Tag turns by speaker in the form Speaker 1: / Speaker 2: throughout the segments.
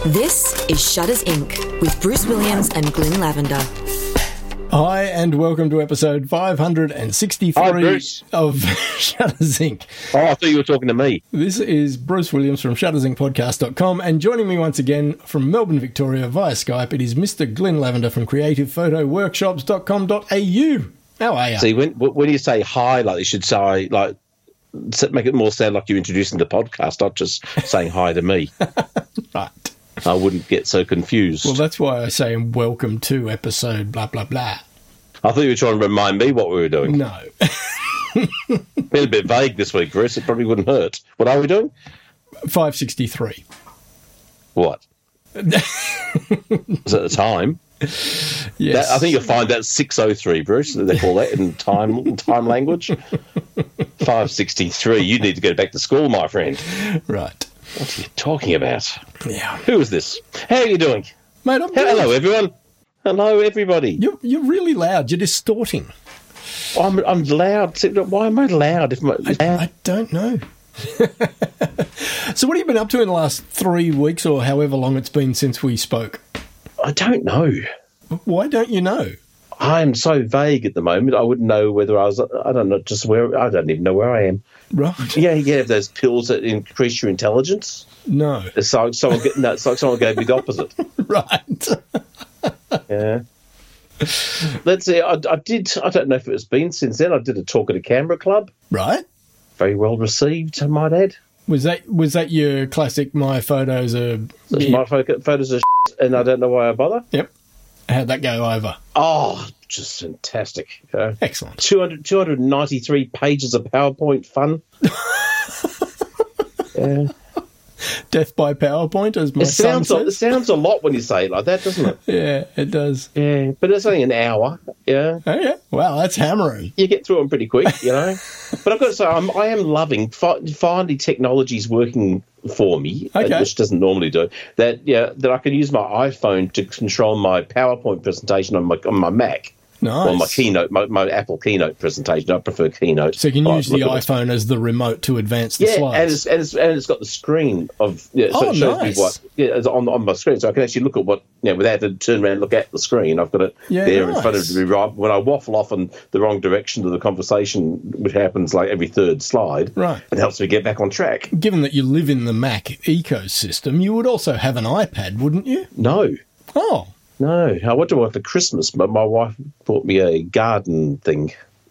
Speaker 1: This is Shutters Inc. with Bruce Williams and Glyn Lavender.
Speaker 2: Hi, and welcome to episode 563 of Shutters Inc.
Speaker 3: Oh, I thought you were talking to me.
Speaker 2: This is Bruce Williams from shuttersincpodcast.com, and joining me once again from Melbourne, Victoria via Skype, it is Mr. Glyn Lavender from creativephotoworkshops.com.au. How are you?
Speaker 3: See, when you say hi, like you should say, like, make it more sound like you're introducing the podcast, not just saying hi to me.
Speaker 2: Right.
Speaker 3: I wouldn't get so confused.
Speaker 2: Well, that's why I say welcome to episode blah, blah, blah.
Speaker 3: I thought you were trying to remind me what we were doing.
Speaker 2: No.
Speaker 3: Been a bit vague this week, Bruce. It probably wouldn't hurt. What are we doing?
Speaker 2: 563.
Speaker 3: What? Is it the time?
Speaker 2: Yes.
Speaker 3: I think you'll find that's 603, Bruce. They call that in time language. 563. You need to go back to school, my friend.
Speaker 2: Right.
Speaker 3: What are you talking about?
Speaker 2: Yeah.
Speaker 3: Who is this? How are you doing?
Speaker 2: Mate, I'm good.
Speaker 3: Hello, everyone. Hello, everybody.
Speaker 2: You're really loud. You're distorting.
Speaker 3: I'm loud. Why am I loud?
Speaker 2: I don't know. So what have you been up to in the last 3 weeks or however long it's been since we spoke?
Speaker 3: I don't know.
Speaker 2: Why don't you know?
Speaker 3: I'm so vague at the moment. I wouldn't know whether I was, I don't know, just where, I don't even know where I am.
Speaker 2: Right.
Speaker 3: Yeah, you have those pills that increase your intelligence.
Speaker 2: No.
Speaker 3: It's like someone gave me the opposite.
Speaker 2: Right.
Speaker 3: Yeah. Let's see, I don't know if it's been since then. I did a talk at a Canberra club.
Speaker 2: Right.
Speaker 3: Very well received, I might add.
Speaker 2: Was that your classic my photos are...
Speaker 3: My photos are shit, and I don't know why I bother.
Speaker 2: Yep. How'd that go over?
Speaker 3: Oh, just fantastic.
Speaker 2: Excellent.
Speaker 3: 293 pages of PowerPoint fun. Yeah.
Speaker 2: Death by PowerPoint, as my son says.
Speaker 3: It sounds a lot when you say it like that, doesn't it?
Speaker 2: Yeah, it does.
Speaker 3: Yeah, but it's only an hour. Yeah.
Speaker 2: Oh, yeah. Wow, that's hammering.
Speaker 3: You get through them pretty quick, you know. But I've got to say, I am loving, finally technology's working for me,
Speaker 2: okay.
Speaker 3: Which doesn't normally do, that I can use my iPhone to control my PowerPoint presentation on my Mac.
Speaker 2: Nice.
Speaker 3: Or my Keynote, my Apple Keynote presentation. I prefer Keynote.
Speaker 2: So you can use the iPhone as the remote to advance the slides.
Speaker 3: and it's got the screen of so it shows
Speaker 2: nice.
Speaker 3: me what it's on my screen, so I can actually look at what without having to turn around and look at the screen. I've got it there in front of me. Right when I waffle off in the wrong direction of the conversation, which happens like every third slide,
Speaker 2: right?
Speaker 3: It helps me get back on track.
Speaker 2: Given that you live in the Mac ecosystem, you would also have an iPad, wouldn't you?
Speaker 3: No.
Speaker 2: Oh.
Speaker 3: No, I went to one for Christmas, but my wife bought me a garden thing.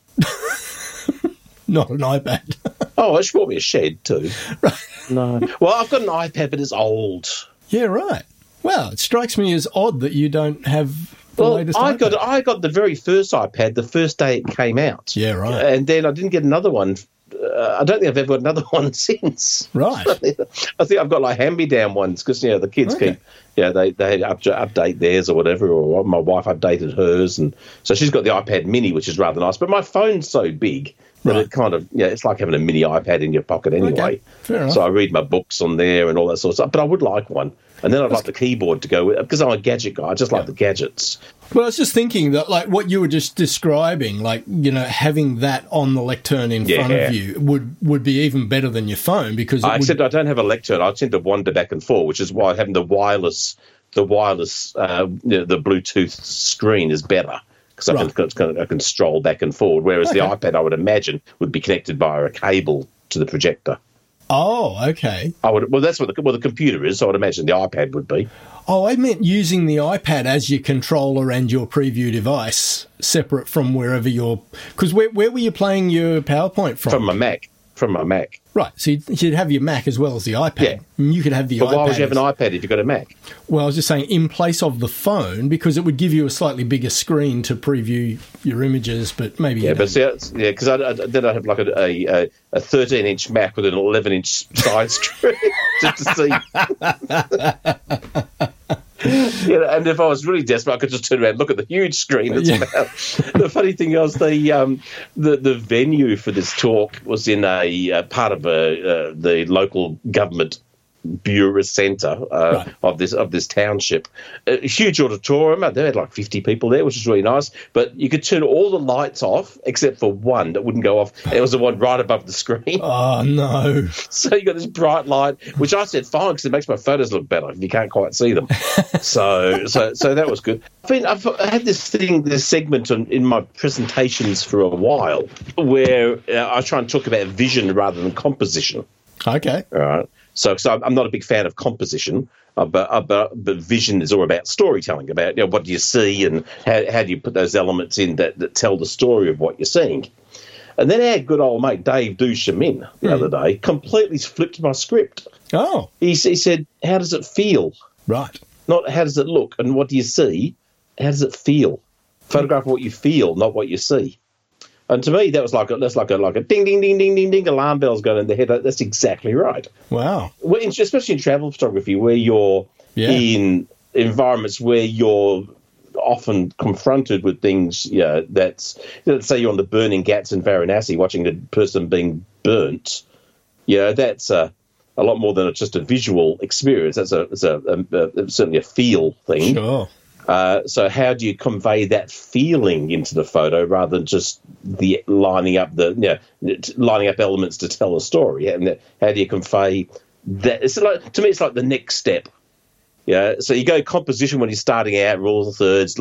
Speaker 2: Not an iPad.
Speaker 3: Oh, she bought me a shed too.
Speaker 2: Right.
Speaker 3: No. Well, I've got an iPad, but it's old.
Speaker 2: Yeah, right. Well, it strikes me as odd that you don't have the latest iPad.
Speaker 3: I got the very first iPad the first day it came out.
Speaker 2: Yeah, right.
Speaker 3: And then I didn't get another one. I don't think I've ever got another one since.
Speaker 2: Right.
Speaker 3: I think I've got like hand-me-down ones because the kids keep, they update theirs or whatever, or my wife updated hers, and so she's got the iPad Mini, which is rather nice. But my phone's so big that it kind of it's like having a mini iPad in your pocket anyway.
Speaker 2: Okay. Fair enough.
Speaker 3: So I read my books on there and all that sort of stuff. But I would like one, and then I'd like the keyboard to go with it because I'm a gadget guy. I just like the gadgets.
Speaker 2: Well, I was just thinking that, like, what you were just describing, like, having that on the lectern in front of you would be even better than your phone because...
Speaker 3: Except I don't have a lectern. I tend to wander back and forth, which is why having the wireless, the Bluetooth screen is better because I can stroll back and forward, whereas the iPad, I would imagine, would be connected via a cable to the projector.
Speaker 2: Oh, okay.
Speaker 3: Well, that's what the computer is, so I would imagine the iPad would be.
Speaker 2: Oh, I meant using the iPad as your controller and your preview device, separate from wherever you're... Because where were you playing your PowerPoint from?
Speaker 3: From my Mac.
Speaker 2: Right, so you'd have your Mac as well as the iPad.
Speaker 3: Yeah.
Speaker 2: And you could have the iPad.
Speaker 3: But why would you have an iPad if you've got a Mac?
Speaker 2: Well, I was just saying, in place of the phone, because it would give you a slightly bigger screen to preview your images, but maybe
Speaker 3: because then I have like a 13-inch Mac with an 11-inch side screen just to see. And if I was really desperate, I could just turn around and look at the huge screen. The funny thing was the venue for this talk was in a part of the local government Bura Centre of this township. A huge auditorium. They had like 50 people there, which was really nice. But you could turn all the lights off except for one that wouldn't go off. And it was the one right above the screen.
Speaker 2: Oh, no.
Speaker 3: So you got this bright light, which I said fine because it makes my photos look better if you can't quite see them. so that was good. I've had this segment in my presentations for a while where I try and talk about vision rather than composition.
Speaker 2: Okay.
Speaker 3: All right. So I'm not a big fan of composition, but vision is all about storytelling, about what do you see and how do you put those elements in that tell the story of what you're seeing. And then our good old mate Dave Duchemin the other day completely flipped my script.
Speaker 2: Oh.
Speaker 3: He said, how does it feel?
Speaker 2: Right.
Speaker 3: Not how does it look and what do you see? How does it feel? Photograph what you feel, not what you see. And to me, that's like a ding, ding, ding, ding, ding, ding, alarm bells going in the head. That's exactly right.
Speaker 2: Wow.
Speaker 3: Especially in travel photography, where you're in environments where you're often confronted with things, let's say you're on the burning Ghats in Varanasi watching a person being burnt. That's a lot more than just a visual experience. That's certainly a feel thing.
Speaker 2: Sure.
Speaker 3: So how do you convey that feeling into the photo rather than just the lining up elements to tell a story? And how do you convey that? To me, it's like the next step. Yeah, so you go composition when you're starting out, rules of thirds,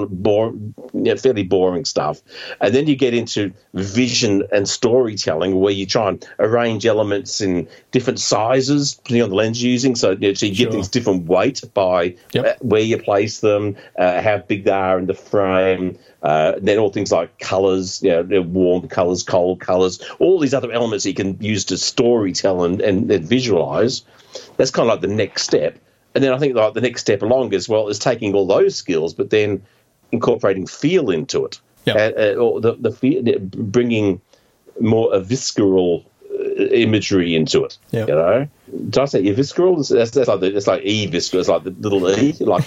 Speaker 3: fairly boring stuff, and then you get into vision and storytelling, where you try and arrange elements in different sizes depending on the lens you're using. So you get things different weight by where you place them, how big they are in the frame. Then all things like colours, warm colours, cold colours, all these other elements you can use to storytell and visualise. That's kind of like the next step. And then I think like the next step along as well is taking all those skills, but then incorporating feel into it, or the bringing more a visceral imagery into it.
Speaker 2: Yep.
Speaker 3: Did I say visceral? That's like it's like e-visceral. It's like the little e, like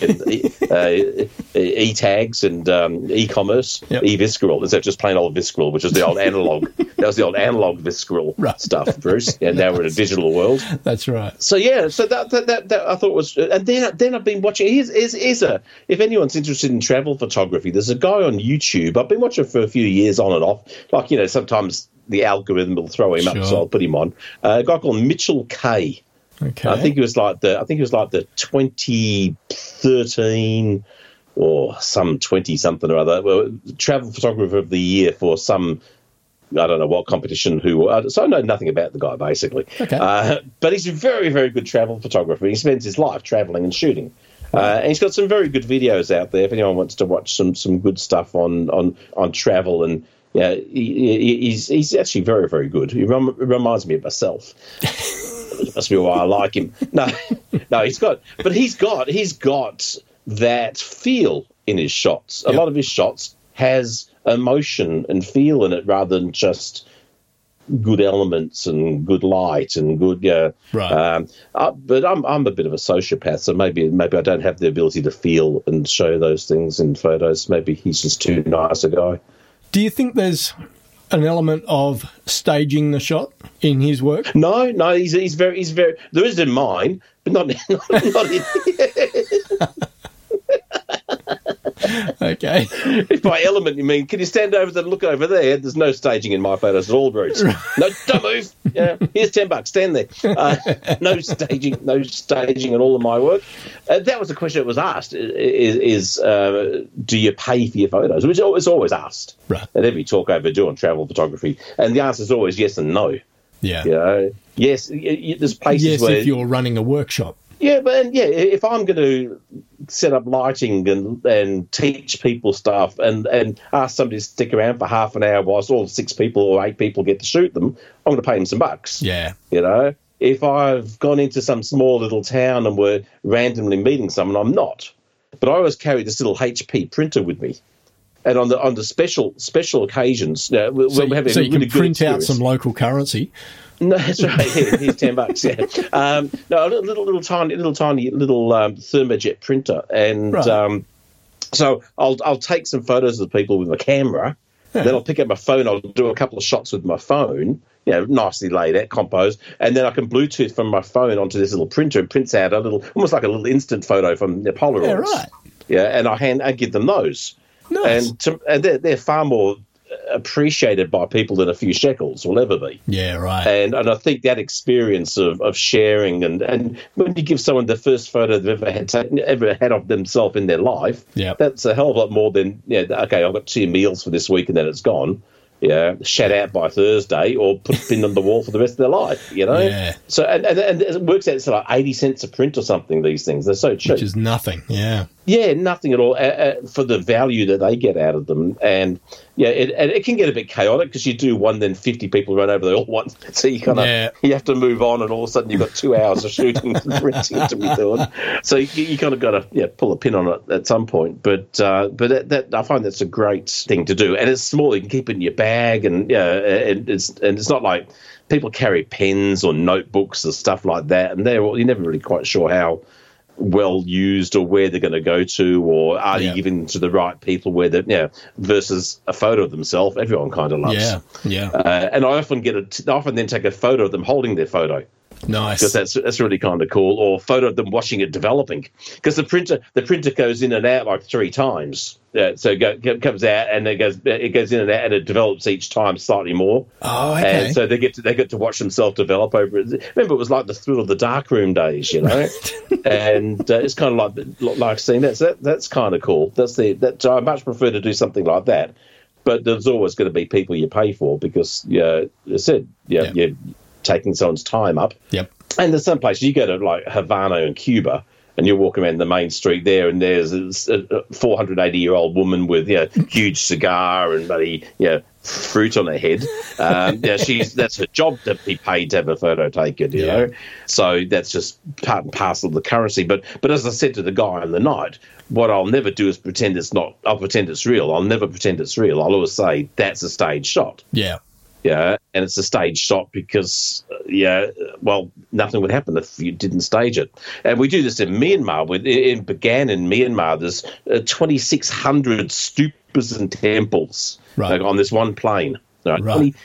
Speaker 3: in e-tags and e-commerce.
Speaker 2: Yep.
Speaker 3: E-visceral instead of just plain old visceral, which is the old analog. That was the old analog visceral stuff, Bruce. And now we're in a digital world.
Speaker 2: That's right.
Speaker 3: So so that I thought was, and then I've been watching. If anyone's interested in travel photography, there's a guy on YouTube. I've been watching for a few years on and off. Like sometimes the algorithm will throw him up, so I'll put him on. A guy called Mitchell Kay.
Speaker 2: Okay.
Speaker 3: I think it was like the 2013 or some 20-something or other travel photographer of the year for some, I don't know what competition. So I know nothing about the guy basically.
Speaker 2: Okay.
Speaker 3: But he's a very, very good travel photographer. He spends his life traveling and shooting. And he's got some very good videos out there if anyone wants to watch some good stuff on travel. And he's actually very, very good. He reminds me of myself. It must be why I like him. No, he's got that feel in his shots. A lot of his shots has emotion and feel in it rather than just good elements and good light and good
Speaker 2: right.
Speaker 3: But I'm a bit of a sociopath, so maybe I don't have the ability to feel and show those things in photos. Maybe he's just too nice a guy.
Speaker 2: Do you think there's an element of staging the shot in his work?
Speaker 3: No, he's very there is in mine, but not in
Speaker 2: Okay.
Speaker 3: If by element you mean, can you stand over there and look over there? There's no staging in my photos at all, Bruce. No, don't move. Yeah, here's $10. Stand there. No staging in all of my work. That was the question that was asked: is do you pay for your photos? Which is always asked
Speaker 2: right.
Speaker 3: at every talk I ever do on travel photography, and the answer is always yes and no.
Speaker 2: Yeah.
Speaker 3: Yes. There's places where
Speaker 2: if you're running a workshop.
Speaker 3: Yeah, but if I'm going to set up lighting and teach people stuff and ask somebody to stick around for half an hour whilst all 6 people or 8 people get to shoot them, I'm going to pay them some bucks.
Speaker 2: Yeah.
Speaker 3: If I've gone into some small little town and we're randomly meeting someone, I'm not. But I always carry this little HP printer with me. And on the special occasions, we're having
Speaker 2: so
Speaker 3: a
Speaker 2: you
Speaker 3: really
Speaker 2: can print
Speaker 3: good
Speaker 2: out some local currency.
Speaker 3: No, that's right. Yeah, here's $10. Yeah, no, a little tiny thermojet printer, and
Speaker 2: right.
Speaker 3: So I'll take some photos of the people with my camera. Yeah. Then I'll pick up my phone. I'll do a couple of shots with my phone, nicely laid out, composed, and then I can Bluetooth from my phone onto this little printer and prints out almost like a little instant photo from the Polaroids.
Speaker 2: Yeah, right.
Speaker 3: Yeah, and I give them those.
Speaker 2: Nice.
Speaker 3: And they're far more appreciated by people than a few shekels will ever be.
Speaker 2: Yeah, right.
Speaker 3: And I think that experience of sharing and when you give someone the first photo they've ever had of themselves in their life, that's a hell of a lot more than, okay, I've got 2 meals for this week and then it's gone. Yeah, shat out by Thursday or put a pin on the wall for the rest of their life,
Speaker 2: Yeah.
Speaker 3: So, and it works out to like 80 cents a print or something, these things. They're so cheap.
Speaker 2: Which is nothing, yeah.
Speaker 3: Yeah, nothing at all for the value that they get out of them. And, it can get a bit chaotic because you do one, then 50 people run over there all once. So you kind of you have to move on and all of a sudden you've got 2 hours of shooting and printing to be doing. So you kind of got to pull a pin on it at some point. But that I find that's a great thing to do. And it's small. You can keep it in your bag and it's not like people carry pens or notebooks or stuff like that. And you're never really quite sure how well used or where they're going to go to, or are you giving them to the right people where they're, versus a photo of themselves, everyone kind of loves. And I often then take a photo of them holding their photo.
Speaker 2: Nice.
Speaker 3: Because that's really kind of cool. Or photo of them watching it developing. Because the printer goes in and out like 3 times. So it comes out and it goes in and out and it develops each time slightly more.
Speaker 2: Oh, okay.
Speaker 3: And so they get to watch themselves develop over it. Remember, it was like the thrill of the darkroom days, and it's kind of like seeing that. So that's kind of cool. So I much prefer to do something like that. But there's always going to be people you pay for because, as I said, you're taking someone's time up.
Speaker 2: Yep.
Speaker 3: And there's some places you go to like Havana in Cuba and you walk around the main street there and there's a 480-year-old woman with huge cigar and bloody fruit on her head. That's her job to be paid to have a photo taken, you know. So that's just part and parcel of the currency. But as I said to the guy on the night, what I'll never do is pretend it's not. I'll pretend it's real. I'll never pretend it's real. I'll always say that's a stage shot.
Speaker 2: Yeah.
Speaker 3: Yeah, and it's a stage shot because, nothing would happen if you didn't stage it. And we do this in Myanmar. It began in Myanmar. There's 2,600 stupas and temples on this one plane. Right?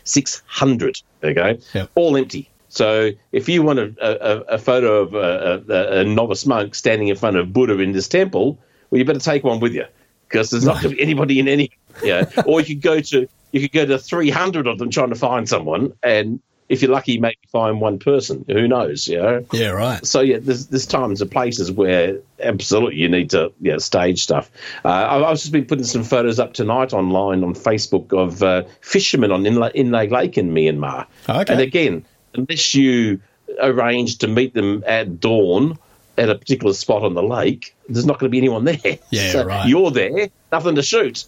Speaker 3: 2,600, okay?
Speaker 2: Yep.
Speaker 3: All empty. So if you want a photo of a novice monk standing in front of Buddha in this temple, well, you better take one with you because there's not going to be anybody in any. Or you could go to 300 of them trying to find someone, and if you're lucky, you maybe find one person. Who knows? Yeah, right. So there's times and places where absolutely you need to stage stuff. I've just been putting some photos up tonight online on Facebook of fishermen on Inle Lake in Myanmar. Okay. And again, unless you arrange to meet them at dawn at a particular spot on the lake, there's not going to be anyone there.
Speaker 2: Yeah,
Speaker 3: so
Speaker 2: right.
Speaker 3: You're there, nothing to shoot.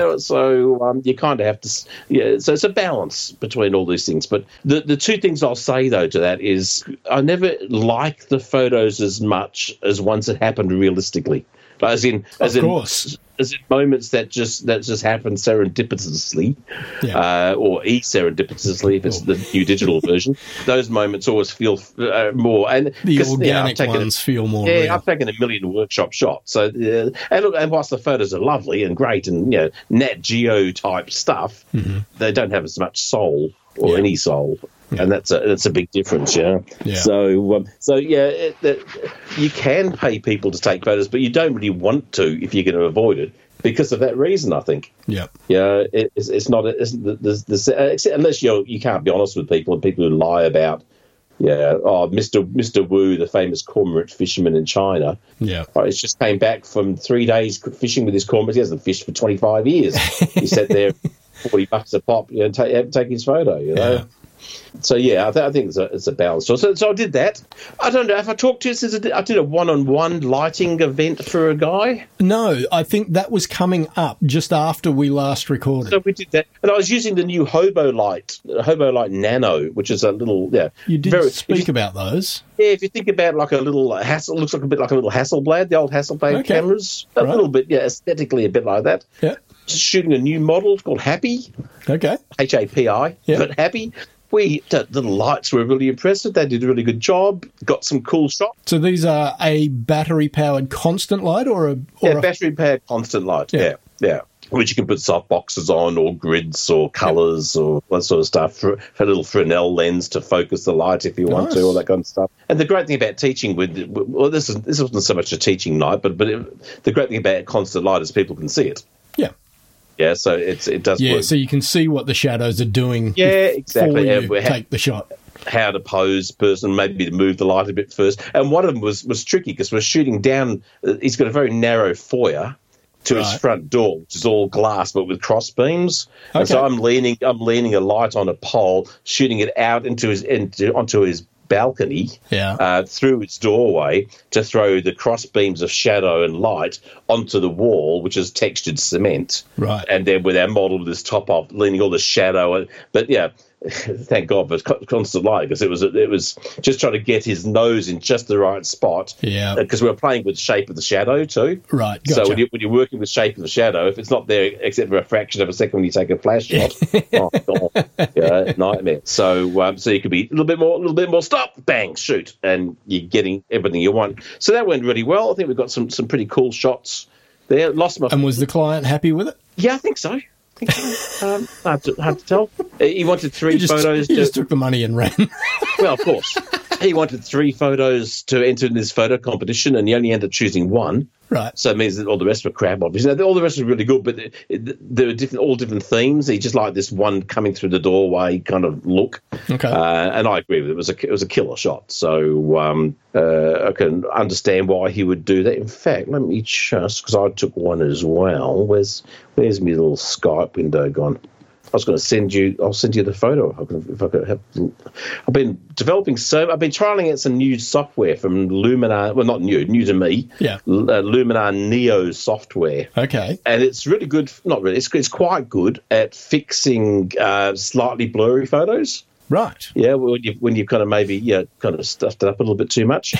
Speaker 3: So you kind of have to. So it's a balance between all these things. But the 2 things I'll say though to that is I never like the photos as much as ones that happened realistically. As in moments that just happen serendipitously, or serendipitously if it's the new digital version. Those moments always feel more, and
Speaker 2: the organic ones feel more.
Speaker 3: Yeah,
Speaker 2: real.
Speaker 3: I've taken a million workshop shots. So, and whilst the photos are lovely and great, and Nat Geo type stuff, they don't have as much soul or any soul. Yeah. And that's a big difference, So you can pay people to take photos, but you don't really want to if you're going to avoid it because of that reason. I think. Yeah. It's not. Unless you can't be honest with people and people who lie about. Mr. Wu, the famous cormorant fisherman in China. Yeah. He's just came back from 3 days fishing with his cormorant. He hasn't fished for 25 years. He sat there, $40 a pop, take his photo. Yeah. So I think it's a balance. So I did that. I don't know if I talked to you since I did a one-on-one lighting event for a guy.
Speaker 2: No, I think that was coming up just after we last recorded.
Speaker 3: So we did that, and I was using the new Hobo Light Nano, which is a little
Speaker 2: You did speak about those.
Speaker 3: Yeah, if you think about like a little looks like a bit like a little Hasselblad, the old Hasselblad cameras, a little bit, aesthetically a bit like that. Yeah, just shooting a new model. It's called Happy. Okay, HAPI, but Happy. The lights were really impressive. They did a really good job. Got some cool shots.
Speaker 2: So these are a battery-powered constant light or a
Speaker 3: battery-powered constant light, Yeah. Which you can put soft boxes on, or grids, or colours, or that sort of stuff. For a little Fresnel lens to focus the light if you want to, all that kind of stuff. And the great thing about teaching this wasn't so much a teaching night, but the great thing about constant light is people can see it.
Speaker 2: Yeah.
Speaker 3: Yeah, so it does work.
Speaker 2: So you can see what the shadows are doing.
Speaker 3: Yeah, exactly.
Speaker 2: Before you take the shot.
Speaker 3: How to pose person, maybe to move the light a bit first. And one of them was tricky because we're shooting down. He's got a very narrow foyer to his front door, which is all glass but with cross beams. Okay. And so I'm leaning a light on a pole, shooting it out onto his balcony through its doorway to throw the cross beams of shadow and light onto the wall, which is textured cement.
Speaker 2: Right.
Speaker 3: And then with our model with this top off, leaning all the shadow. But yeah, thank God for constant light, because it was just trying to get his nose in just the right spot. Yeah. Because we were playing with the shape of the shadow too.
Speaker 2: Right. Gotcha.
Speaker 3: So when you're working with shape of the shadow, if it's not there except for a fraction of a second when you take a flash shot, oh God, nightmare. So you could be a little bit more stop, bang, shoot, and you're getting everything you want. So that went really well. I think we've got some pretty cool shots there.
Speaker 2: And was the client happy with it?
Speaker 3: Yeah, I think so. Hard to tell. He wanted three photos.
Speaker 2: He just took the money and ran.
Speaker 3: Well, of course. He wanted 3 photos to enter in this photo competition, and he only ended up choosing 1.
Speaker 2: Right.
Speaker 3: So it means that all the rest were crap, obviously. All the rest were really good, but there were all different themes. He just liked this one coming through the doorway kind of look. Okay. And I agree with it. It was a killer shot. So I can understand why he would do that. In fact, let me just, because I took one as well. Where's my little Skype window gone? I was going to send you. I'll send you the photo if I could have. I've been trialing out some new software from Luminar. Well, not new to me.
Speaker 2: Yeah.
Speaker 3: Luminar Neo software.
Speaker 2: Okay.
Speaker 3: And it's really good. Not really. It's quite good at fixing slightly blurry photos.
Speaker 2: Right.
Speaker 3: Yeah. When you've kind of maybe kind of stuffed it up a little bit too much,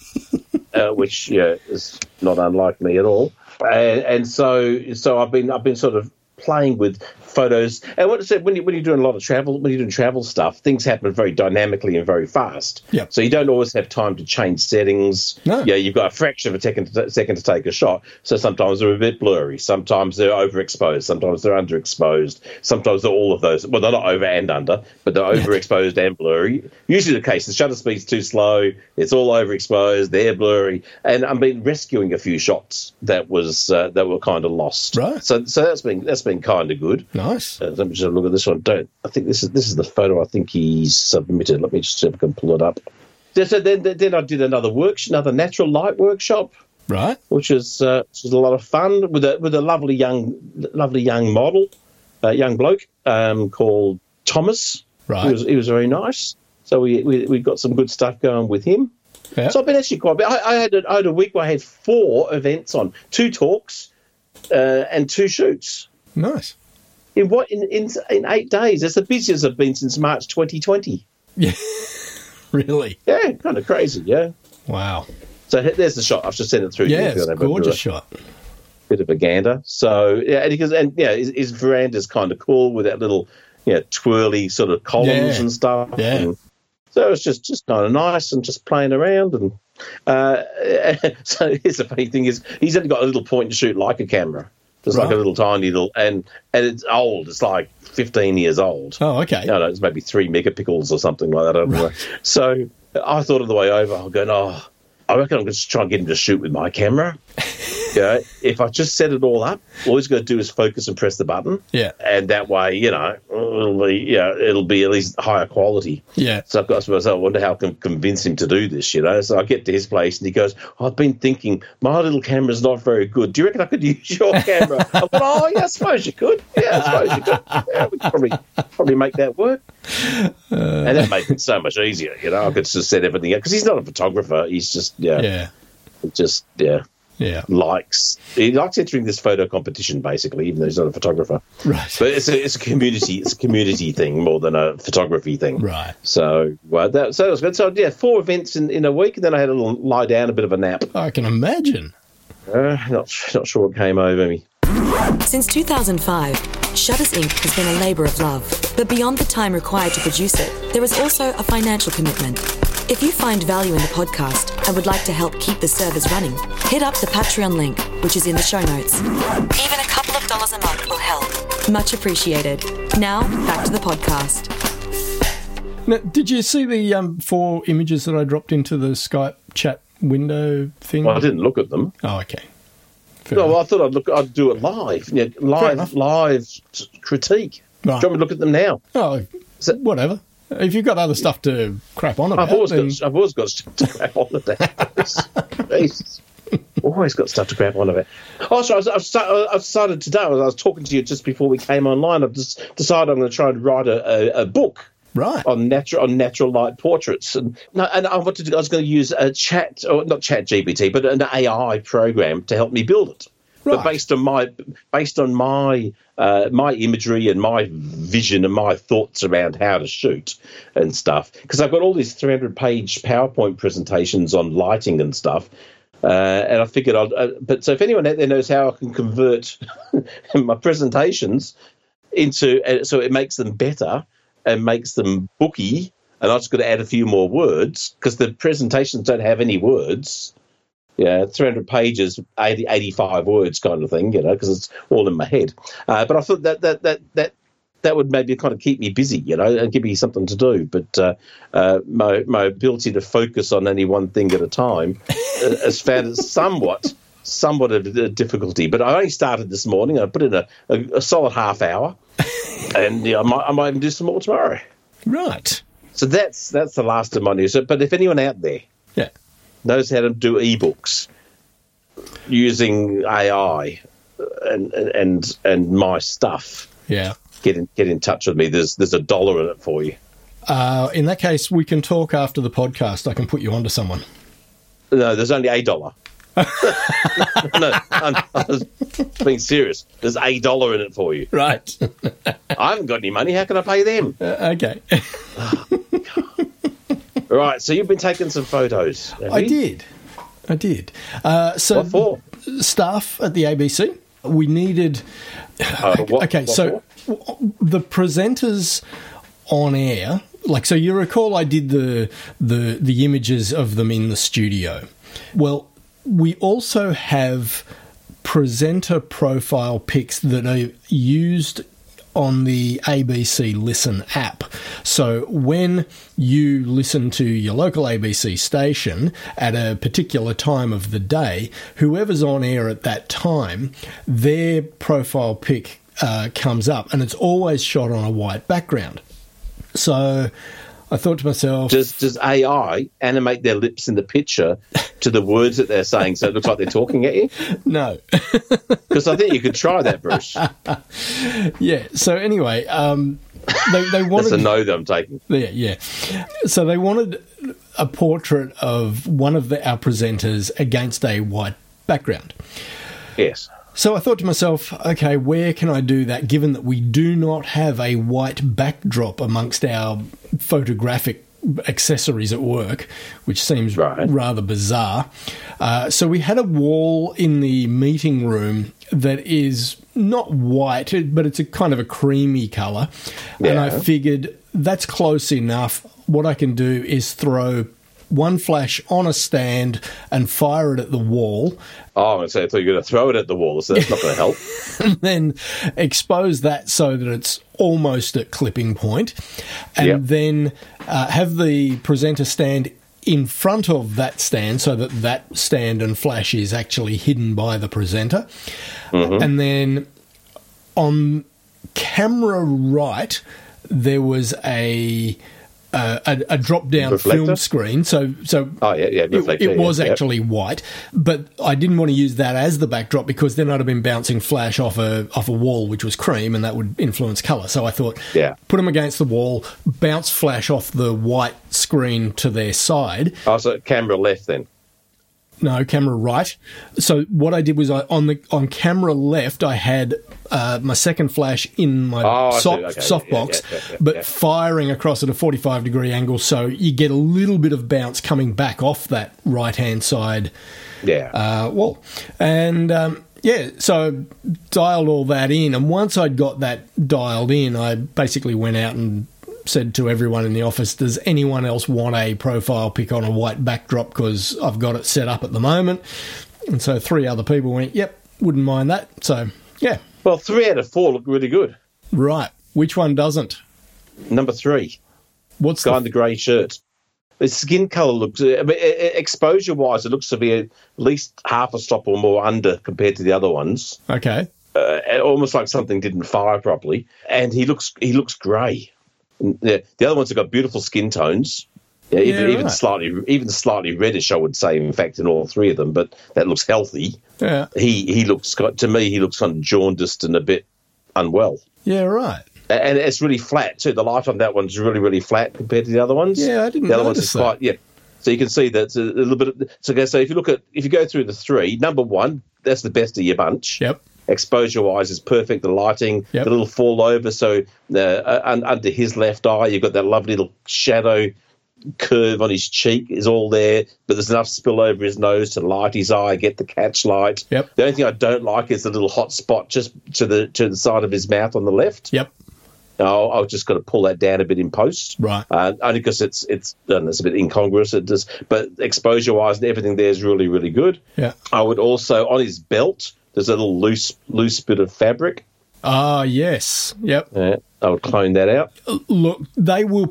Speaker 3: which is not unlike me at all. And so I've been sort of playing with photos. And what I said, when you're doing a lot of travel, when you're doing travel stuff, things happen very dynamically and very fast.
Speaker 2: Yep.
Speaker 3: So you don't always have time to change settings. No. Yeah, you've got a fraction of a second to take a shot. So sometimes they're a bit blurry. Sometimes they're overexposed. Sometimes they're underexposed. Sometimes they're all of those. Well, they're not over and under, but they're overexposed and blurry. Usually the case, the shutter speed's too slow. It's all overexposed. They're blurry. And I've been rescuing a few shots that were kind of lost.
Speaker 2: Right.
Speaker 3: So that's been kind of good.
Speaker 2: Nice.
Speaker 3: Let me just have a look at this one. I think this is the photo I think he's submitted. Let me just see if I can pull it up. So then I did another natural light workshop.
Speaker 2: Right.
Speaker 3: Which was a lot of fun with a lovely young model, young bloke called Thomas.
Speaker 2: Right.
Speaker 3: He was very nice. So we got some good stuff going with him. Yeah. So I've been actually quite. I had a week where I had 4 events on, 2 talks, and 2 shoots.
Speaker 2: Nice.
Speaker 3: In 8 days. That's the busiest I've been since March 2020.
Speaker 2: Yeah. Really?
Speaker 3: Yeah, kind of crazy, yeah.
Speaker 2: Wow.
Speaker 3: So there's the shot. I've just sent it through.
Speaker 2: Yeah, it's a gorgeous shot.
Speaker 3: Bit of a gander. So, his veranda's kind of cool with that little, twirly sort of columns and stuff.
Speaker 2: Yeah.
Speaker 3: And so it's just kind of nice and just playing around. And so here's the funny thing is he's only got a little point-and-shoot Leica camera. It's like a little tiny little, and it's old. It's like 15 years old.
Speaker 2: Oh, okay.
Speaker 3: No, it's maybe 3 megapixels or something like that. I don't know. So I thought on the way over, I'm going, I reckon I'm going to try and get him to shoot with my camera. If I just set it all up, all he's got to do is focus and press the button. Yeah. And that way, it'll be at least higher quality.
Speaker 2: Yeah.
Speaker 3: So I've got to myself, I wonder how I can convince him to do this, So I get to his place and he goes, I've been thinking, my little camera's not very good. Do you reckon I could use your camera? I went, I suppose you could. Yeah, I suppose you could. Yeah, we could probably make that work. And that made it so much easier, I could just set everything up. Because he's not a photographer. He's just, he likes entering this photo competition, basically, even though he's not a photographer.
Speaker 2: Right.
Speaker 3: But it's a community thing more than a photography thing.
Speaker 2: Right.
Speaker 3: So that was good. So 4 events in a week, and then I had a little lie down, a bit of a nap.
Speaker 2: I can imagine.
Speaker 3: Not sure what came over me.
Speaker 1: Since 2005, Shutters Inc. has been a labour of love. But beyond the time required to produce it, there is also a financial commitment. If you find value in the podcast and would like to help keep the servers running, hit up the Patreon link which is in the show notes. Even a couple of dollars a month will help. Much appreciated. Now, back to the podcast.
Speaker 2: Now, did you see the 4 images that I dropped into the Skype chat window thing?
Speaker 3: Well, I didn't look at them.
Speaker 2: Oh, okay.
Speaker 3: No, I thought I'd do it live. Yeah, live critique.
Speaker 2: Right.
Speaker 3: Do you want me to look at them now?
Speaker 2: Oh, whatever. If you've got other stuff to crap on about,
Speaker 3: I've always got stuff to crap on about. Jesus. Always got stuff to crap on about. Oh, sorry, I've decided today, I was talking to you just before we came online, I've just decided I'm going to try and write a book.
Speaker 2: Right.
Speaker 3: On natural light portraits, and I was going to use not ChatGPT, but an AI program to help me build it. Right. But based on my imagery and my vision and my thoughts around how to shoot and stuff, because I've got all these 300-page PowerPoint presentations on lighting and stuff, and I figured so if anyone out there knows how I can convert my presentations into so it makes them better and makes them booky, and I've just got to add a few more words because the presentations don't have any words. Yeah, 300 pages, 85 words kind of thing, because it's all in my head. But I thought that would maybe kind of keep me busy, and give me something to do. But my ability to focus on any one thing at a time has found it somewhat of a difficulty. But I only started this morning. I put in a solid half hour. And I might even do some more tomorrow.
Speaker 2: Right.
Speaker 3: So that's the last of my news. But if anyone out there knows how to do ebooks using AI and my stuff, get in touch with me. There's $1 in it for you.
Speaker 2: In that case, we can talk after the podcast. I can put you onto someone.
Speaker 3: No, there's only $1. No, I was being serious. There's $1 in it for you.
Speaker 2: Right.
Speaker 3: I haven't got any money. How can I pay them?
Speaker 2: Okay.
Speaker 3: Right, so you've been taking some photos.
Speaker 2: I did. So
Speaker 3: what for?
Speaker 2: Staff at the ABC. We needed...
Speaker 3: What
Speaker 2: so
Speaker 3: for?
Speaker 2: The presenters on air... so you recall I did the images of them in the studio. Well... We also have presenter profile pics that are used on the ABC Listen app. So when you listen to your local ABC station at a particular time of the day, whoever's on air at that time, their profile pic comes up, and it's always shot on a white background. So I thought to myself...
Speaker 3: Does AI animate their lips in the picture to the words that they're saying so it looks like they're talking at you?
Speaker 2: No.
Speaker 3: Because I think you could try that, Bruce.
Speaker 2: Yeah, so anyway... They wanted...
Speaker 3: That's a no that I'm taking.
Speaker 2: Yeah. So they wanted a portrait of one of our presenters against a white background.
Speaker 3: Yes.
Speaker 2: So I thought to myself, okay, where can I do that, given that we do not have a white backdrop amongst our photographic accessories at work, which seems rather bizarre. So we had a wall in the meeting room that is not white, but it's a kind of a creamy colour. Yeah. And I figured that's close enough. What I can do is throw one flash on a stand and fire it at the wall.
Speaker 3: Oh, I thought you were going to throw it at the wall, so that's not going to help.
Speaker 2: And then expose that so that it's almost at clipping point. And then have the presenter stand in front of that stand so that stand and flash is actually hidden by the presenter. Mm-hmm. And then on camera right, there was a drop-down film screen, so it was actually white, but I didn't want to use that as the backdrop because then I'd have been bouncing flash off a wall which was cream, and that would influence colour. So I thought, put them against the wall, bounce flash off the white screen to their side.
Speaker 3: Oh, so camera left then?
Speaker 2: No, camera right. So what I did was on camera left, I had my second flash in my softbox, but firing across at a 45-degree angle, so you get a little bit of bounce coming back off that right-hand side wall. And, so dialed all that in. And once I'd got that dialed in, I basically went out and said to everyone in the office, does anyone else want a profile pic on a white backdrop, because I've got it set up at the moment. And so 3 other people went, yep, wouldn't mind that. So, yeah.
Speaker 3: Well, 3 out of 4 look really good.
Speaker 2: Right. Which one doesn't?
Speaker 3: Number 3.
Speaker 2: What's
Speaker 3: guy in the grey shirt? The skin colour looks, exposure-wise, it looks to be at least half a stop or more under compared to the other ones.
Speaker 2: Okay.
Speaker 3: Almost like something didn't fire properly. And he looks grey. The other ones have got beautiful skin tones. Yeah, even right. slightly reddish, I would say, in fact, in all 3 of them, but that looks healthy.
Speaker 2: Yeah.
Speaker 3: He looks, to me, he looks kind of jaundiced and a bit unwell.
Speaker 2: Yeah, right.
Speaker 3: And it's really flat, too. The light on that one's really, really flat compared to the other ones.
Speaker 2: Yeah, I didn't notice that.
Speaker 3: Quite, yeah. So you can see that it's a little bit... So if you go through the 3, number 1, that's the best of your bunch.
Speaker 2: Yep.
Speaker 3: Exposure-wise is perfect. The lighting,
Speaker 2: yep.
Speaker 3: The little fall over. So under his left eye, you've got that lovely little shadow curve on his cheek is all there, but there's enough spill over his nose to light his eye, get the catch light.
Speaker 2: Yep.
Speaker 3: The only thing I don't like is the little hot spot just to the side of his mouth on the left.
Speaker 2: Yep.
Speaker 3: I've just got to pull that down a bit in post,
Speaker 2: right?
Speaker 3: Only because it's a bit incongruous. But exposure-wise, everything there is really, really good.
Speaker 2: Yeah.
Speaker 3: I would also on his belt. There's a little loose bit of fabric.
Speaker 2: Ah, yes. Yep.
Speaker 3: Yeah, I would clone that out.
Speaker 2: Look, they will...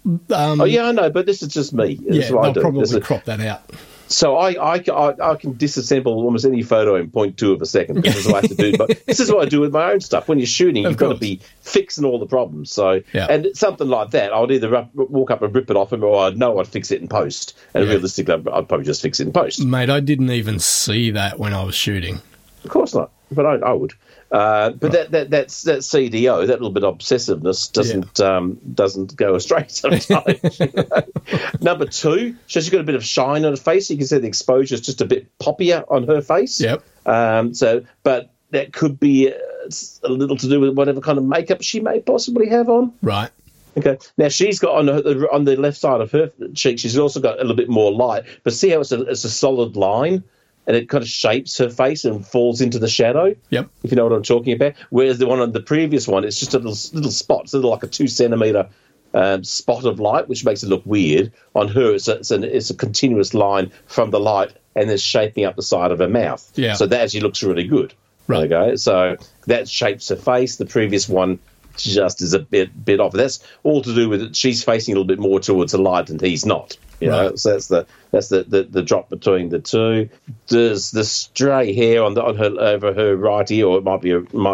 Speaker 3: oh, yeah, I know, but this is just me.
Speaker 2: Yeah, they'll probably crop that out.
Speaker 3: So I can disassemble almost any photo in 0.2 of a second. This is what I have to do. But this is what I do with my own stuff. When you're shooting, you've got to be fixing all the problems. So,
Speaker 2: yeah.
Speaker 3: And something like that, I would either walk up and rip it off, or I'd know I'd fix it in post. And realistically, I'd probably just fix it in post.
Speaker 2: Mate, I didn't even see that when I was shooting.
Speaker 3: Of course not, but I would. But right. that CDO, that little bit of obsessiveness, doesn't go astray sometimes. Number 2, she's got a bit of shine on her face. You can see the exposure is just a bit poppier on her face.
Speaker 2: Yep.
Speaker 3: But that could be a little to do with whatever kind of makeup she may possibly have on.
Speaker 2: Right.
Speaker 3: Okay. Now she's got on the left side of her cheek. She's also got a little bit more light. But see how it's a solid line. And it kind of shapes her face and falls into the shadow.
Speaker 2: Yep.
Speaker 3: If you know what I'm talking about. Whereas the one on the previous one, it's just a little spot. It's like a 2 centimetre spot of light, which makes it look weird. On her, it's a continuous line from the light and then shaping up the side of her mouth.
Speaker 2: Yeah.
Speaker 3: So that actually looks really good.
Speaker 2: Right.
Speaker 3: Okay. So that shapes her face. The previous one just is a bit off. That's all to do with it. She's facing a little bit more towards the light and he's not. You know, right. So that's the drop between the 2. There's the stray hair on her over her right ear, or it might be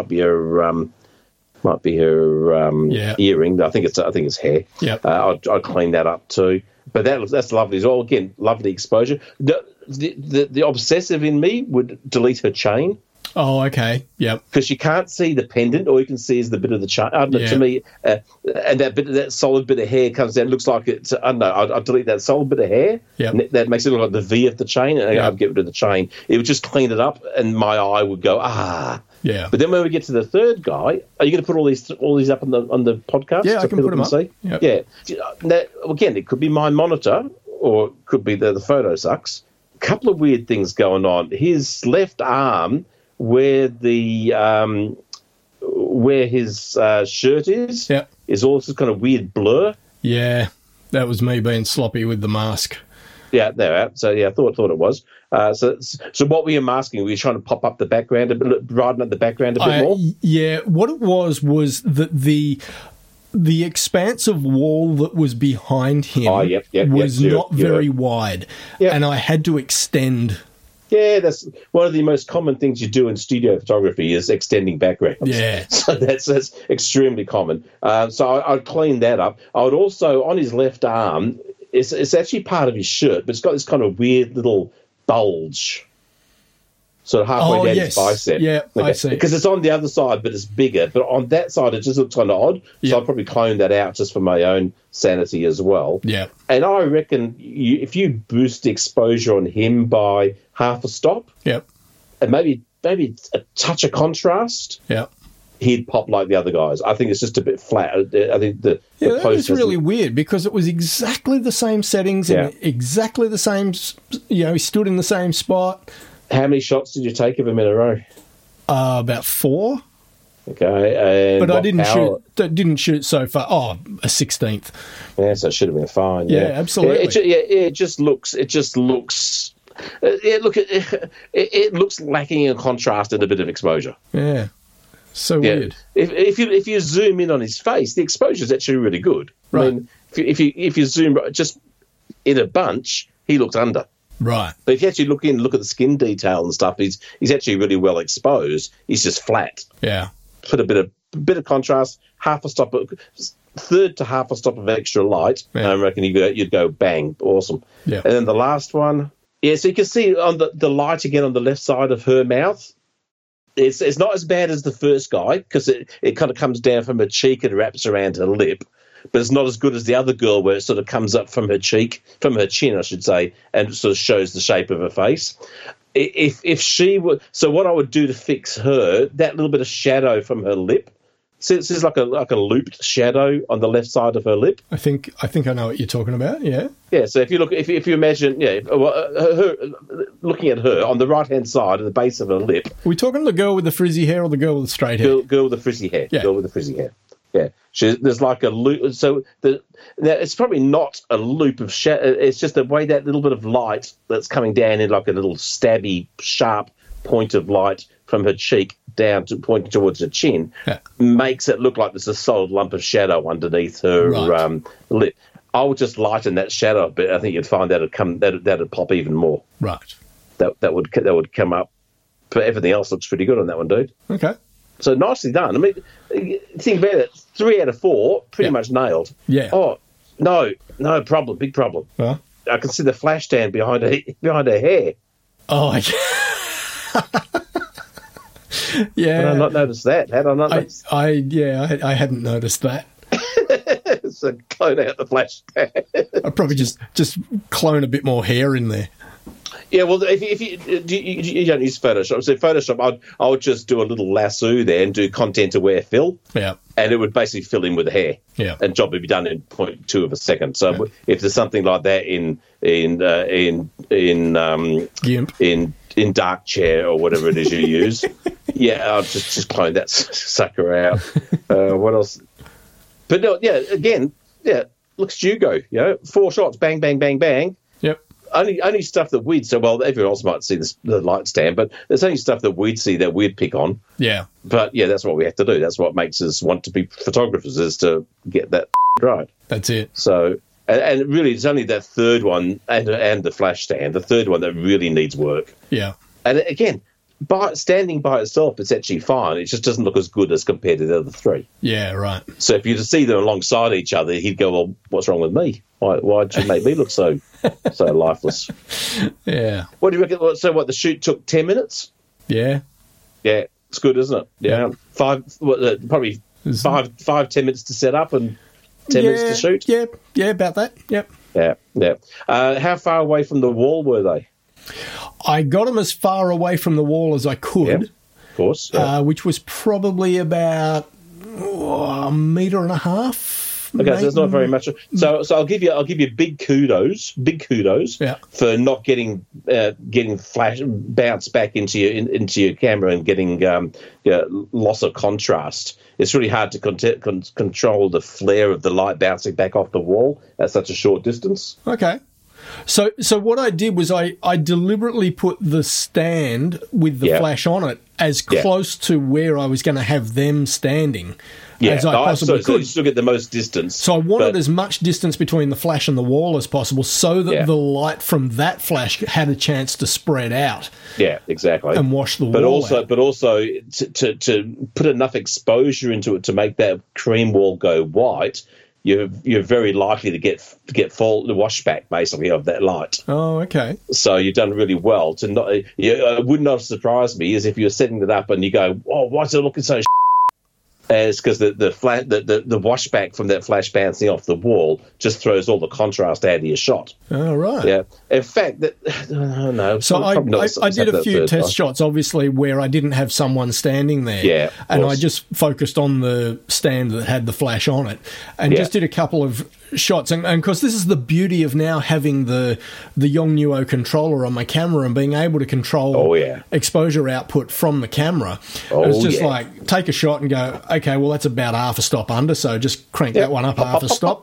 Speaker 3: her earring. I think it's hair.
Speaker 2: Yeah.
Speaker 3: I'd clean that up too. But that's lovely as well. Again, lovely exposure. The obsessive in me would delete her chain.
Speaker 2: Oh, okay. Yep.
Speaker 3: Because you can't see the pendant, all you can see is the bit of the chain. To me, and that solid bit of hair comes down. It looks like it's. I don't know. I'd delete that solid bit of hair.
Speaker 2: Yep.
Speaker 3: That makes it look like the V of the chain, and I'd get rid of the chain. It would just clean it up, and my eye would go
Speaker 2: Yeah.
Speaker 3: But then when we get to the third guy, are you going to put all these up on the podcast?
Speaker 2: Yeah,
Speaker 3: so
Speaker 2: I can put them up.
Speaker 3: See?
Speaker 2: Yep.
Speaker 3: Yeah. Now, again, it could be my monitor, or it could be the photo sucks. A couple of weird things going on. His left arm, where his shirt is also kind of weird blur.
Speaker 2: Yeah, that was me being sloppy with the mask.
Speaker 3: Yeah, there. So I thought it was. So what were you masking? Were you trying to pop up the background brighten up the background a bit more?
Speaker 2: Yeah, what it was that the expanse of wall that was behind him was not very wide, and I had to extend.
Speaker 3: Yeah, that's one of the most common things you do in studio photography is extending backgrounds.
Speaker 2: Yeah.
Speaker 3: So that's extremely common. So I'd clean that up. I would also, on his left arm, it's actually part of his shirt, but it's got this kind of weird little bulge sort of halfway down his bicep.
Speaker 2: Yeah, I see.
Speaker 3: Because it's on the other side, but it's bigger. But on that side, it just looks kind of odd. So I'll probably clone that out just for my own sanity as well.
Speaker 2: Yeah.
Speaker 3: And I reckon if you boost the exposure on him by half a stop, and maybe a touch of contrast, he'd pop like the other guys. I think it's just a bit flat. I think the
Speaker 2: that was really weird because it was exactly the same settings and exactly the same. He stood in the same spot.
Speaker 3: How many shots did you take of him in a row?
Speaker 2: About 4.
Speaker 3: Okay,
Speaker 2: but I didn't shoot so far. Oh, a 16th.
Speaker 3: Yeah, so it should have been fine.
Speaker 2: Yeah, absolutely.
Speaker 3: It just looks. it looks lacking in contrast and a bit of exposure.
Speaker 2: Yeah, so weird.
Speaker 3: If you zoom in on his face, the exposure is actually really good.
Speaker 2: Right.
Speaker 3: I mean, if you zoom just in a bunch, he looks under.
Speaker 2: Right.
Speaker 3: But if you actually look at the skin detail and stuff, he's actually really well exposed. He's just flat.
Speaker 2: Yeah.
Speaker 3: Put a bit of contrast, third to half a stop of extra light.
Speaker 2: Yeah.
Speaker 3: I reckon you'd go bang, awesome.
Speaker 2: Yeah.
Speaker 3: And then the last one, so you can see on the light again on the left side of her mouth. It's not as bad as the first guy because it kind of comes down from her cheek and wraps around her lip. But it's not as good as the other girl where it sort of comes up from her chin, I should say, and sort of shows the shape of her face. If she were, so what I would do to fix her, that little bit of shadow from her lip, so it's just like a looped shadow on the left side of her lip.
Speaker 2: I think I know what you're talking about. Yeah.
Speaker 3: Yeah. So if you imagine, her looking at her on the right hand side at the base of her lip.
Speaker 2: Are we talking the girl with the frizzy hair or the girl with the straight hair?
Speaker 3: Girl with the frizzy hair.
Speaker 2: Yeah.
Speaker 3: Girl with the frizzy hair. Yeah, there's like a loop. So it's probably not a loop of shadow. It's just the way that little bit of light that's coming down in like a little stabby, sharp point of light from her cheek down to pointing towards her chin makes it look like there's a solid lump of shadow underneath her lip. I would just lighten that shadow a bit. I think you'd find that'd pop even more.
Speaker 2: Right.
Speaker 3: That would come up. But everything else looks pretty good on that one, dude.
Speaker 2: Okay.
Speaker 3: So nicely done. I mean, think about it. 3 out of 4, pretty much nailed.
Speaker 2: Yeah.
Speaker 3: Oh, no problem, big problem.
Speaker 2: Huh?
Speaker 3: I can see the flash stand behind her hair.
Speaker 2: Oh, yeah.
Speaker 3: Had I not noticed that? Had I not noticed?
Speaker 2: I hadn't noticed that.
Speaker 3: So clone out the flash stand.
Speaker 2: I'd probably just clone a bit more hair in there.
Speaker 3: Yeah, well, if you don't use Photoshop, so Photoshop, I would just do a little lasso there and do content aware fill.
Speaker 2: Yeah.
Speaker 3: And it would basically fill in with the hair.
Speaker 2: Yeah.
Speaker 3: And job would be done in 0.2 of a second. So if there's something like that
Speaker 2: GIMP.
Speaker 3: in Dark Chair or whatever it is you use, I'll just clone that sucker out. What else? But no, looks Hugo. 4 shots, bang, bang, bang, bang.
Speaker 2: Yep.
Speaker 3: Only stuff that we'd everyone else might see the light stand, but there's only stuff that we'd see that we'd pick on.
Speaker 2: Yeah.
Speaker 3: But that's what we have to do. That's what makes us want to be photographers, is to get that right.
Speaker 2: That's it.
Speaker 3: So, and really, it's only that third one and the flash stand, the third one that really needs work.
Speaker 2: Yeah.
Speaker 3: And again, standing by itself, it's actually fine. It just doesn't look as good as compared to the other 3.
Speaker 2: Yeah, right.
Speaker 3: So if you to see them alongside each other, he'd go, well, what's wrong with me? Why'd you make me look so lifeless?
Speaker 2: Yeah.
Speaker 3: What do you reckon? So the shoot took 10 minutes?
Speaker 2: Yeah.
Speaker 3: Yeah, it's good, isn't it? Yeah. 10 minutes to set up and 10 minutes to shoot?
Speaker 2: Yeah, about that. Yep.
Speaker 3: Yeah. How far away from the wall were they?
Speaker 2: I got them as far away from the wall as I could.
Speaker 3: Yep, of course.
Speaker 2: Which was probably about a metre and a half.
Speaker 3: Okay, so it's not very much. So I'll give you big kudos for not getting flash bounce back into your camera and getting loss of contrast. It's really hard to control the flare of the light bouncing back off the wall at such a short distance.
Speaker 2: Okay. So what I did was I deliberately put the stand with the flash on it as close to where I was going to have them standing as I possibly could. So
Speaker 3: you still get the most distance.
Speaker 2: So I wanted as much distance between the flash and the wall as possible so that the light from that flash had a chance to spread out.
Speaker 3: Yeah, exactly.
Speaker 2: And wash the wall out.
Speaker 3: But also to put enough exposure into it to make that cream wall go white, you're very likely to get the wash back basically of that light.
Speaker 2: Oh, okay. So
Speaker 3: you've done really well. It would not surprise me is if you're setting it up and you go, oh, why's it looking so? It's because the wash back from that flash bouncing off the wall just throws all the contrast out of your shot.
Speaker 2: Oh, right.
Speaker 3: Yeah. In fact, no.
Speaker 2: So I did a few test shots, obviously, where I didn't have someone standing there.
Speaker 3: Yeah.
Speaker 2: And I just focused on the stand that had the flash on it and just did a couple of shots. And of course, this is the beauty of now having the Yongnuo controller on my camera and being able to control exposure output from the camera. It was just like, take a shot and go, okay, well, that's about half a stop under, so just crank that one up half a stop, pop,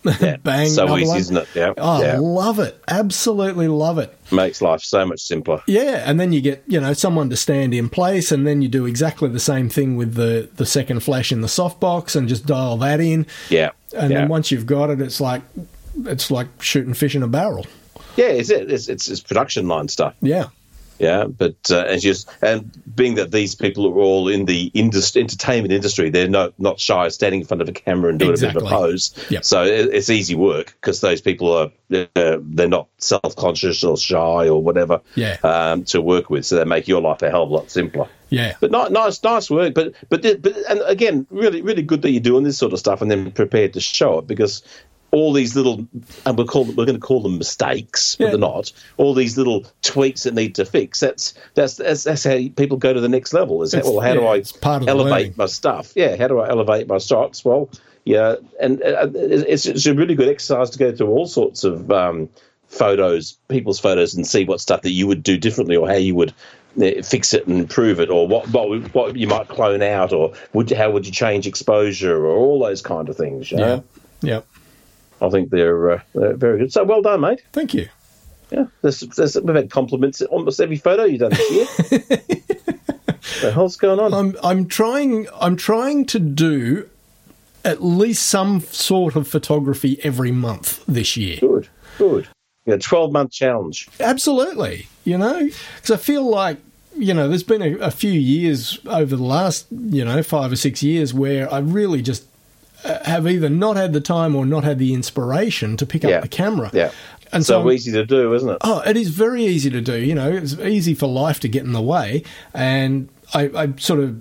Speaker 3: Yeah.
Speaker 2: Bang.
Speaker 3: So
Speaker 2: another
Speaker 3: easy,
Speaker 2: one.
Speaker 3: isn't it? Yeah.
Speaker 2: Oh,
Speaker 3: yeah.
Speaker 2: love it. Absolutely love it.
Speaker 3: Makes life so much simpler.
Speaker 2: Yeah, and then you get, someone to stand in place, and then you do exactly the same thing with the second flash in the softbox and just dial that in.
Speaker 3: Yeah.
Speaker 2: And then once you've got it, it's like shooting fish in a barrel.
Speaker 3: Yeah, it's production line stuff.
Speaker 2: Yeah.
Speaker 3: Yeah, but and being that these people are all in the entertainment industry, they're not shy of standing in front of a camera and doing a bit of a pose.
Speaker 2: Yep.
Speaker 3: So it's easy work because those people are they're not self-conscious or shy or whatever.
Speaker 2: Yeah.
Speaker 3: To work with, so they make your life a hell of a lot simpler.
Speaker 2: Yeah.
Speaker 3: But nice work. But and again, really really good that you're doing this sort of stuff and then prepared to show it, because all these little, and we're going to call them mistakes, but they're not. All these little tweaks that need to fix. That's how people go to the next level. How do I elevate my stuff? Yeah, how do I elevate my shots? Well, yeah, and it's a really good exercise to go through all sorts of photos, people's photos, and see what stuff that you would do differently, or how you would fix it and improve it, or what you might clone out, or how would you change exposure, or all those kind of things. You know?
Speaker 2: Yeah.
Speaker 3: I think they're very good. So well done, mate.
Speaker 2: Thank you.
Speaker 3: Yeah, we've had compliments almost every photo you've done this year. What the hell's going on?
Speaker 2: I'm trying to do at least some sort of photography every month this year.
Speaker 3: Good. Yeah, 12-month challenge.
Speaker 2: Absolutely. Because I feel like, there's been a few years over the last, 5 or 6 years where I really just have either not had the time or not had the inspiration to pick up the camera.
Speaker 3: Yeah.
Speaker 2: And
Speaker 3: so easy to do, isn't it?
Speaker 2: Oh, it is very easy to do. It's easy for life to get in the way. And I sort of,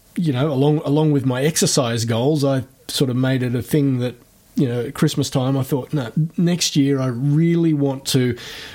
Speaker 2: along with my exercise goals, I sort of made it a thing that, at Christmas time, I thought, no, next year I really want to,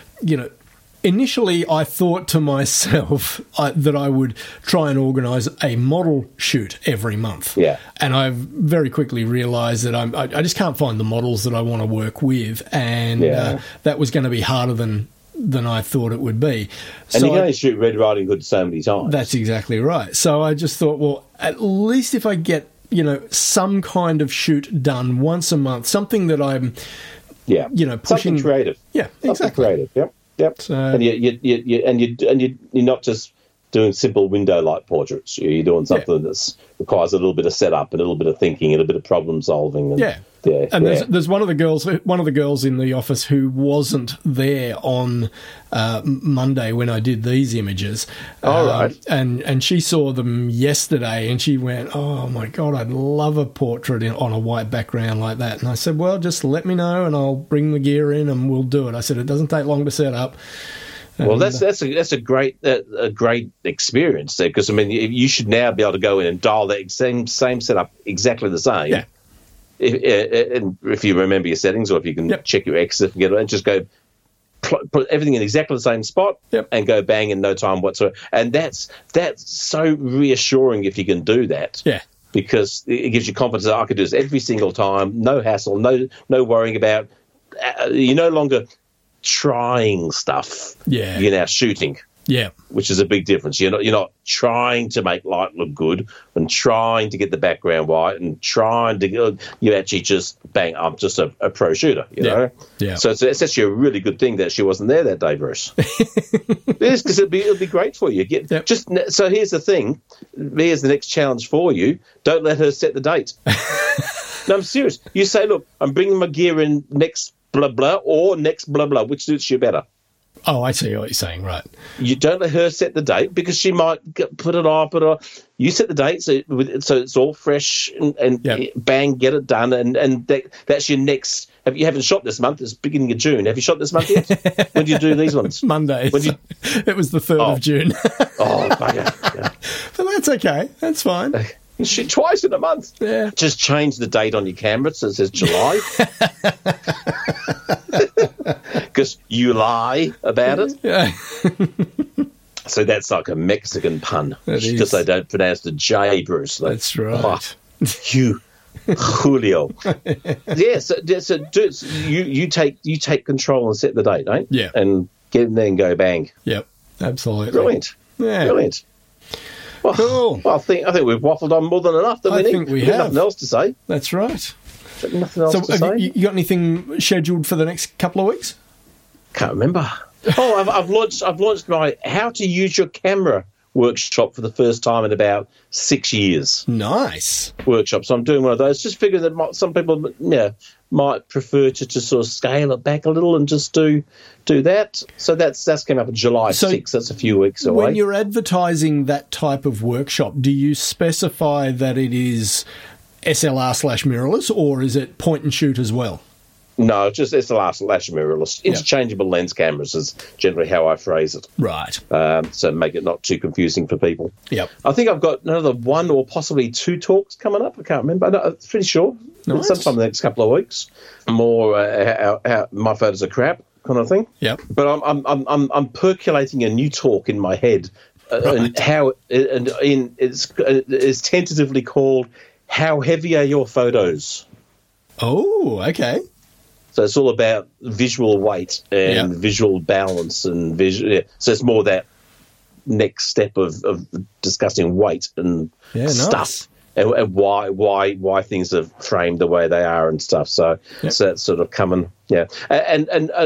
Speaker 2: initially, I thought to myself that I would try and organise a model shoot every month.
Speaker 3: Yeah.
Speaker 2: And I've very quickly realised that I just can't find the models that I want to work with, and that was going to be harder than I thought it would be.
Speaker 3: And you can only shoot Red Riding Hood so many times.
Speaker 2: That's exactly right. So I just thought, well, at least if I get, some kind of shoot done once a month, something that I'm, pushing.
Speaker 3: Something creative.
Speaker 2: Yeah, exactly.
Speaker 3: Something creative, Yep.
Speaker 2: So,
Speaker 3: and you're not just doing simple window light portraits. You're doing something that requires a little bit of setup, a little bit of thinking, and a bit of problem solving. And
Speaker 2: there's one of the girls in the office who wasn't there on Monday when I did these images.
Speaker 3: All right.
Speaker 2: And she saw them yesterday, and she went, "Oh my God, I'd love a portrait on a white background like that." And I said, "Well, just let me know, and I'll bring the gear in, and we'll do it." I said, "It doesn't take long to set up."
Speaker 3: Well, that's a great experience there, because you should now be able to go in and dial that same setup exactly the same.
Speaker 2: Yeah.
Speaker 3: If you remember your settings, or if you can check your exit and get it, and just go put everything in exactly the same spot and go bang in no time whatsoever. And that's so reassuring if you can do that.
Speaker 2: Yeah.
Speaker 3: Because it gives you confidence that I could do this every single time, no hassle, no worrying about. You're no longer trying stuff.
Speaker 2: Yeah.
Speaker 3: You're now shooting.
Speaker 2: Yeah.
Speaker 3: Which is a big difference. You're not trying to make light look good and trying to get the background white and trying to. You actually just bang. I'm just a pro shooter. You know.
Speaker 2: Yeah.
Speaker 3: So it's actually a really good thing that she wasn't there that day, Bruce. Yes, because it'll be great for you. So here's the thing. Here's the next challenge for you. Don't let her set the date. No, I'm serious. You say, look, I'm bringing my gear in next blah blah or next blah blah, which suits you better.
Speaker 2: Oh, I see what you're saying, right.
Speaker 3: You don't let her set the date, because she might put it off. You set the date so it's all fresh and bang, get it done. And that's your next. If you haven't shot this month, it's beginning of June. Have you shot this month yet? When do you do these ones?
Speaker 2: Monday. It was the 3rd of June.
Speaker 3: Bugger. Yeah.
Speaker 2: But that's okay. That's fine.
Speaker 3: You shoot twice in a month. Yeah. Just change the date on your camera so it says July. Because you lie about it.
Speaker 2: Yeah.
Speaker 3: So that's like a Mexican pun. Because they don't pronounce the J, Bruce.
Speaker 2: That's right.
Speaker 3: Julio. You take control and set the date, right?
Speaker 2: Yeah.
Speaker 3: And get in there and go bang.
Speaker 2: Yep. Absolutely.
Speaker 3: Brilliant.
Speaker 2: Yeah.
Speaker 3: Brilliant. Well,
Speaker 2: cool.
Speaker 3: Well, I think we've waffled on more than enough.
Speaker 2: I think we have
Speaker 3: nothing else to say.
Speaker 2: That's right.
Speaker 3: Nothing else to say.
Speaker 2: You got anything scheduled for the next couple of weeks?
Speaker 3: Can't remember. Oh, I've launched my How to Use Your Camera workshop for the first time in about 6 years.
Speaker 2: Nice
Speaker 3: workshop. So I'm doing one of those. Just figuring that some people, might prefer to just sort of scale it back a little and just do that. So that's coming up in July 6th. That's a few weeks away.
Speaker 2: When you're advertising that type of workshop, do you specify that it is SLR/mirrorless, or is it point and shoot as well?
Speaker 3: No, just SLR/mirrorless. Interchangeable lens cameras is generally how I phrase it.
Speaker 2: Right.
Speaker 3: So make it not too confusing for people.
Speaker 2: Yep.
Speaker 3: I think I've got another 1 or possibly 2 talks coming up. I can't remember. I'm pretty sure.
Speaker 2: Nice.
Speaker 3: Sometime in the next couple of weeks. More how my photos are crap kind of thing.
Speaker 2: Yep.
Speaker 3: But I'm percolating a new talk in my head, and how it's tentatively called "How Heavy Are Your Photos?"
Speaker 2: Oh, okay.
Speaker 3: So it's all about visual weight and visual balance and visual. Yeah. So it's more that next step of discussing weight and stuff and why things are framed the way they are and stuff. So that's sort of coming. Yeah, and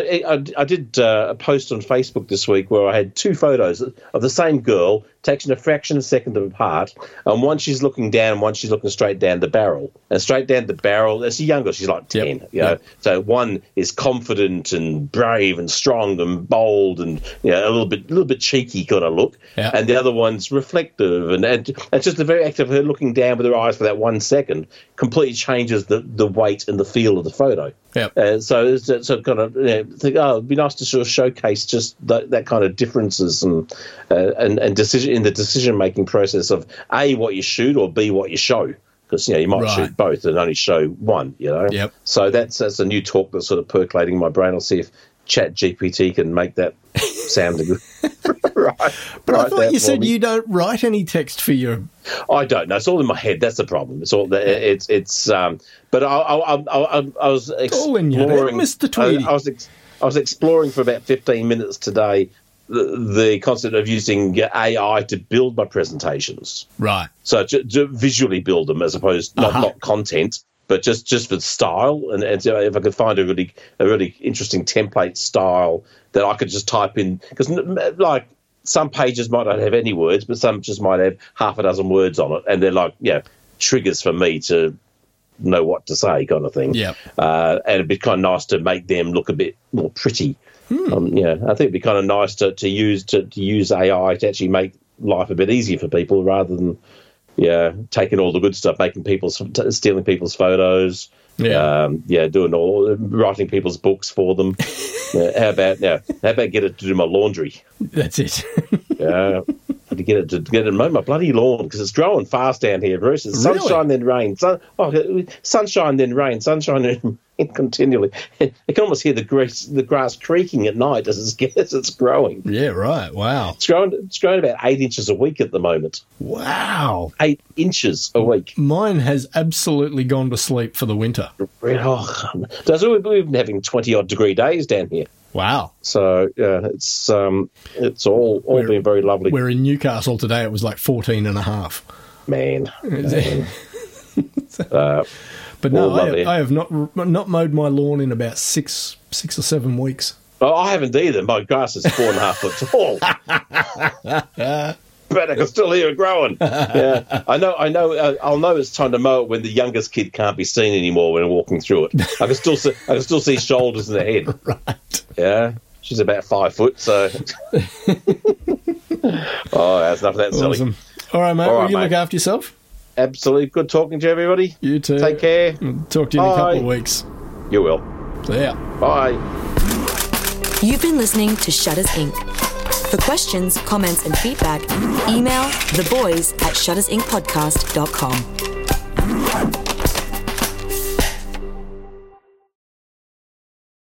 Speaker 3: I did a post on Facebook this week where I had 2 photos of the same girl taken a fraction of a second apart, and one she's looking down, and one she's looking straight down the barrel. And straight down the barrel, as a young girl, she's like 10. You know, so one is confident and brave and strong and bold and a little bit cheeky kind of look, and the other one's reflective and just the very act of her looking down with her eyes for that 1 second completely changes the weight and the feel of the photo.
Speaker 2: Yep.
Speaker 3: So it's kind of think, it'd be nice to sort of showcase just that kind of differences and decision in the decision making process of A, what you shoot, or B, what you show, because you might shoot both and only show one.
Speaker 2: Yep.
Speaker 3: So that's a new talk that's sort of percolating in my brain. I'll see if ChatGPT can make that sound good. Right.
Speaker 2: But I thought you said you don't write any text for your.
Speaker 3: I don't know. It's all in my head. That's the problem. It's all. It's. But I was exploring,
Speaker 2: Mr. Tweedy.
Speaker 3: I was exploring for about 15 minutes today the concept of using AI to build my presentations.
Speaker 2: Right.
Speaker 3: So to visually build them as opposed not content, but just for style. And so if I could find a really interesting template style that I could just type in, because like some pages might not have any words, but some just might have half a dozen words on it, and they're like triggers for me to know what to say, kind of thing.
Speaker 2: Yeah.
Speaker 3: And it'd be kind of nice to make them look a bit more pretty. I think it'd be kind of nice to use AI to actually make life a bit easier for people rather than taking all the good stuff, stealing people's photos. Writing people's books for them. How about get it to do my laundry?
Speaker 2: That's it.
Speaker 3: To get it to mow my bloody lawn, because it's growing fast down here, Bruce. It's sunshine then rain, sunshine then rain, sunshine then continually. You can almost hear the grass creaking at night as it's growing.
Speaker 2: Yeah, right. Wow.
Speaker 3: It's growing about 8 inches a week at the moment.
Speaker 2: Wow.
Speaker 3: 8 inches a week.
Speaker 2: Mine has absolutely gone to sleep for the winter.
Speaker 3: We've been having 20-odd degree days down here.
Speaker 2: Wow.
Speaker 3: So it's all been very lovely.
Speaker 2: We're in Newcastle today. It was like 14 and a half.
Speaker 3: Man.
Speaker 2: But no, I have not mowed my lawn in about six or 7 weeks.
Speaker 3: Oh, I haven't either. My grass is 4.5 foot tall. But I can still hear it growing. Yeah, I know. I'll know it's time to mow it when the youngest kid can't be seen anymore when I'm walking through it. I can still see shoulders and a head.
Speaker 2: Right.
Speaker 3: Yeah, she's about 5 foot. So, that's enough of that silly.
Speaker 2: Awesome. All right, mate. Will you look after yourself?
Speaker 3: Absolutely. Good talking to everybody.
Speaker 2: You too.
Speaker 3: Take care.
Speaker 2: Talk to you in a couple of weeks.
Speaker 3: You will.
Speaker 2: See ya.
Speaker 3: Bye.
Speaker 1: You've been listening to Shutters Inc. For questions, comments and feedback, email theboys@shuttersincpodcast.com.